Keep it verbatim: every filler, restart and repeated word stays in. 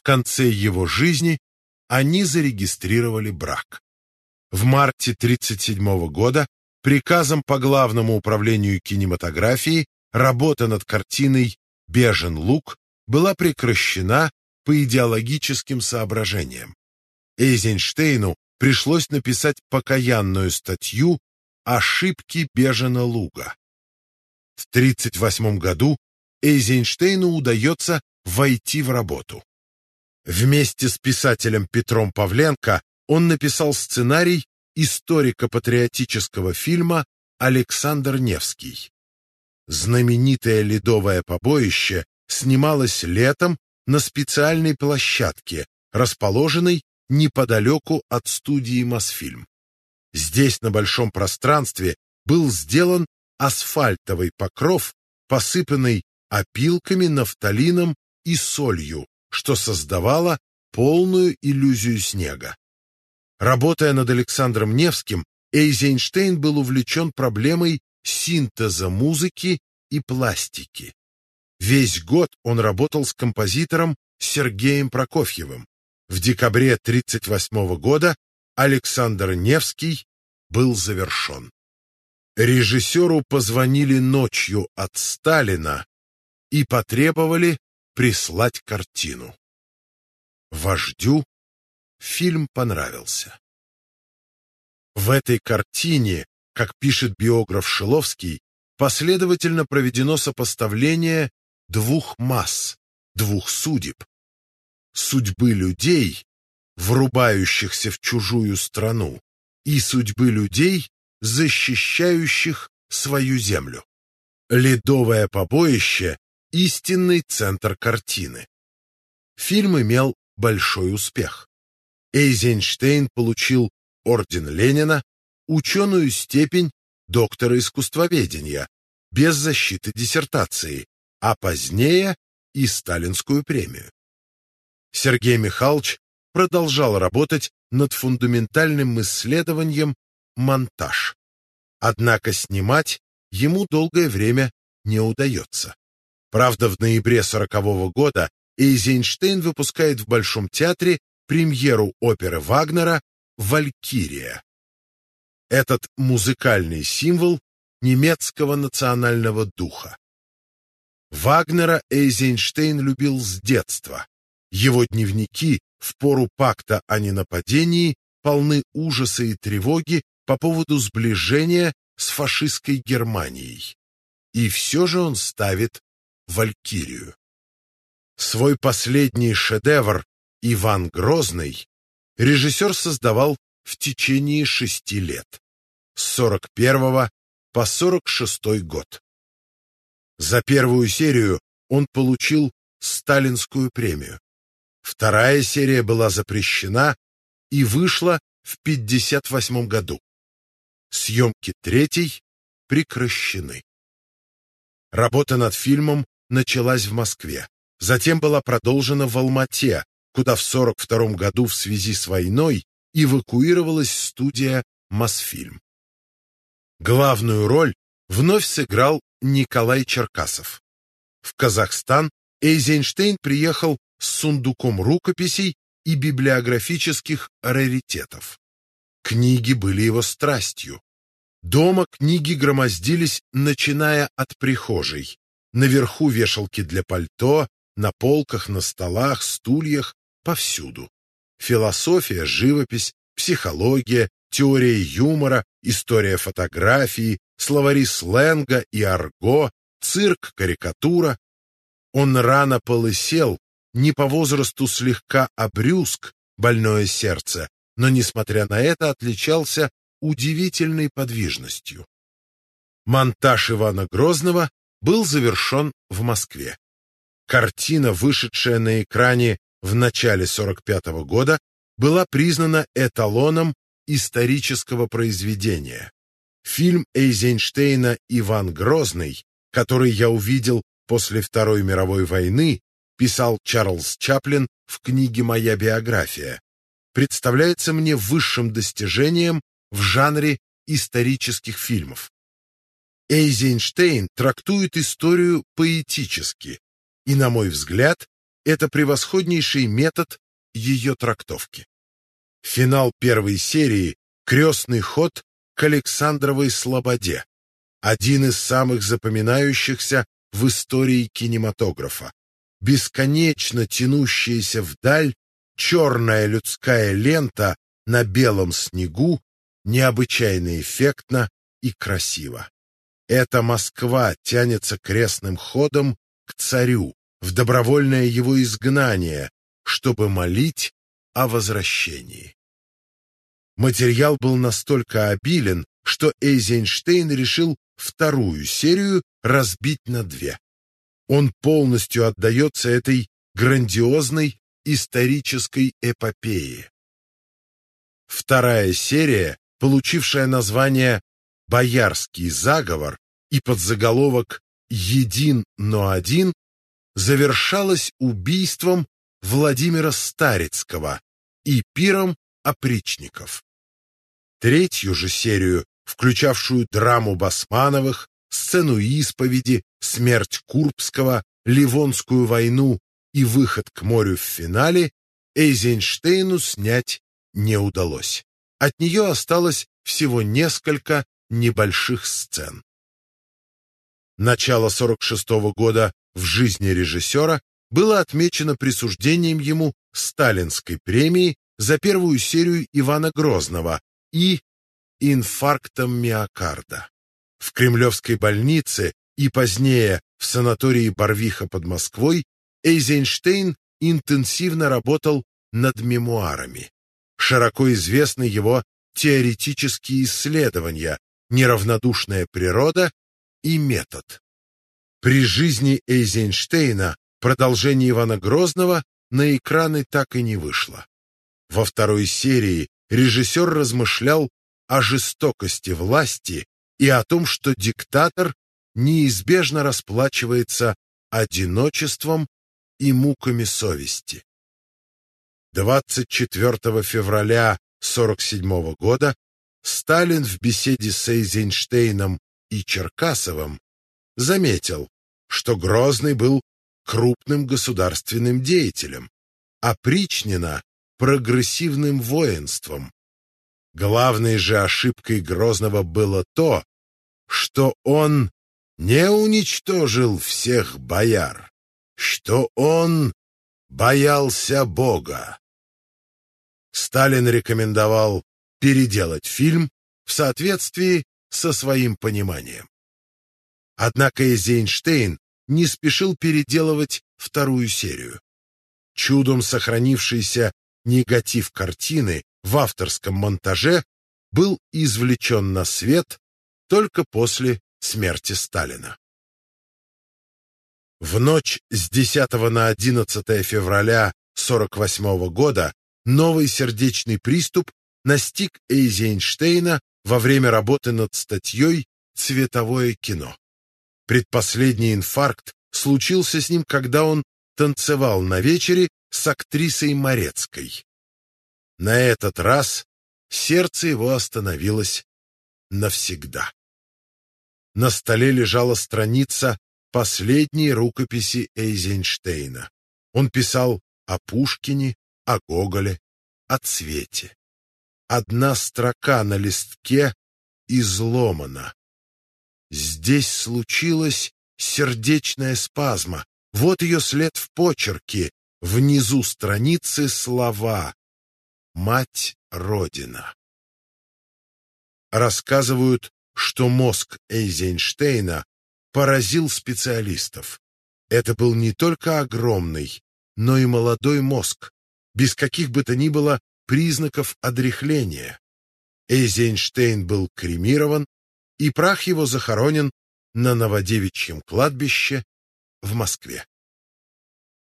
конце его жизни они зарегистрировали брак. В марте тысяча девятьсот тридцать седьмого года приказом по Главному управлению кинематографии работа над картиной «Бежен луг» была прекращена по идеологическим соображениям. Эйзенштейну пришлось написать покаянную статью «Ошибки Бежена луга». В тысяча девятьсот тридцать восьмом году Эйзенштейну удается войти в работу. Вместе с писателем Петром Павленко он написал сценарий историко-патриотического фильма «Александр Невский». Знаменитое ледовое побоище снималось летом на специальной площадке, расположенной неподалеку от студии «Мосфильм». Здесь на большом пространстве был сделан асфальтовый покров, посыпанный опилками, нафталином и солью, что создавало полную иллюзию снега. Работая над Александром Невским, Эйзенштейн был увлечен проблемой синтеза музыки и пластики. Весь год он работал с композитором Сергеем Прокофьевым. В декабре тысяча девятьсот тридцать восьмого года Александр Невский был завершен. Режиссеру позвонили ночью от Сталина и потребовали прислать картину. Вождю фильм понравился. В этой картине, как пишет биограф Шиловский, последовательно проведено сопоставление двух масс, двух судеб. Судьбы людей, врубающихся в чужую страну, и судьбы людей, защищающих свою землю. Ледовое побоище – истинный центр картины. Фильм имел большой успех. Эйзенштейн получил орден Ленина, ученую степень доктора искусствоведения, без защиты диссертации, а позднее и сталинскую премию. Сергей Михайлович продолжал работать над фундаментальным исследованием «Монтаж». Однако снимать ему долгое время не удается. Правда, в ноябре сорокового года Эйзенштейн выпускает в Большом театре премьеру оперы Вагнера «Валькирия». Этот музыкальный символ немецкого национального духа. Вагнера Эйзенштейн любил с детства. Его дневники в пору пакта о ненападении полны ужаса и тревоги по поводу сближения с фашистской Германией. И все же он ставит «Валькирию». Свой последний шедевр «Иван Грозный» режиссер создавал в течение шести лет, с сорок первого по сорок шестой год. За первую серию он получил сталинскую премию. Вторая серия была запрещена и вышла в пятьдесят восьмом году. Съемки третьей прекращены. Работа над фильмом началась в Москве, затем была продолжена в Алма-Ате, куда в сорок втором году в связи с войной эвакуировалась студия «Мосфильм». Главную роль вновь сыграл Николай Черкасов. В Казахстан Эйзенштейн приехал с сундуком рукописей и библиографических раритетов. Книги были его страстью. Дома книги громоздились, начиная от прихожей. Наверху вешалки для пальто, на полках, на столах, стульях, повсюду. Философия, живопись, психология, теория юмора, история фотографии, словари сленга и арго, цирк, карикатура. Он рано полысел, не по возрасту слегка обрюзг, больное сердце, но, несмотря на это, отличался удивительной подвижностью. Монтаж Ивана Грозного был завершен в Москве. Картина, вышедшая на экране в начале сорок пятого года, была признана эталоном исторического произведения. Фильм Эйзенштейна «Иван Грозный», который я увидел после Второй мировой войны, писал Чарльз Чаплин в книге «Моя биография», представляется мне высшим достижением в жанре исторических фильмов. Эйзенштейн трактует историю поэтически, и, на мой взгляд, это превосходнейший метод ее трактовки. Финал первой серии — крестный ход к Александровой слободе, один из самых запоминающихся в истории кинематографа. Бесконечно тянущаяся вдаль черная людская лента на белом снегу необычайно эффектно и красиво. Эта Москва тянется крестным ходом к царю в добровольное его изгнание, чтобы молить о возвращении. Материал был настолько обилен, что Эйзенштейн решил вторую серию разбить на две. Он полностью отдается этой грандиозной исторической эпопее. Вторая серия, получившая название «Боярский заговор» и подзаголовок «Един, но один», завершалась убийством Владимира Старицкого и пиром опричников. Третью же серию, включавшую драму Басмановых, сцену исповеди, смерть Курбского, Ливонскую войну и выход к морю в финале, Эйзенштейну снять не удалось. От нее осталось всего несколько небольших сцен. Начало сорок шестого года в жизни режиссера было отмечено присуждением ему Сталинской премии за первую серию Ивана Грозного и инфарктом миокарда. В Кремлевской больнице и позднее в санатории Барвиха под Москвой Эйзенштейн интенсивно работал над мемуарами. Широко известны его теоретические исследования «Неравнодушная природа» и «Метод». При жизни Эйзенштейна продолжение Ивана Грозного на экраны так и не вышло. Во второй серии режиссер размышлял о жестокости власти и о том, что диктатор неизбежно расплачивается одиночеством и муками совести. двадцать четвёртого февраля сорок седьмого года Сталин в беседе с Эйзенштейном и Черкасовым заметил, что Грозный был крупным государственным деятелем, а Причнина — прогрессивным воинством. Главной же ошибкой Грозного было то, что он не уничтожил всех бояр, что он боялся Бога. Сталин рекомендовал переделать фильм в соответствии со своим пониманием. Однако Эйзенштейн не спешил переделывать вторую серию. Чудом сохранившийся негатив картины в авторском монтаже был извлечен на свет только после смерти Сталина. В ночь с десятого на одиннадцатое февраля сорок восьмого года новый сердечный приступ настиг Эйзенштейна во время работы над статьей «Цветовое кино». Предпоследний инфаркт случился с ним, когда он танцевал на вечере с актрисой Морецкой. На этот раз сердце его остановилось навсегда. На столе лежала страница последней рукописи Эйзенштейна. Он писал о Пушкине, о Гоголе, о цвете. Одна строка на листке изломана. Здесь случилась сердечная спазма. Вот ее след в почерке. Внизу страницы слова «Мать Родина». Рассказывают, что мозг Эйзенштейна поразил специалистов. Это был не только огромный, но и молодой мозг, без каких бы то ни было признаков одряхления. Эйзенштейн был кремирован, и прах его захоронен на Новодевичьем кладбище в Москве.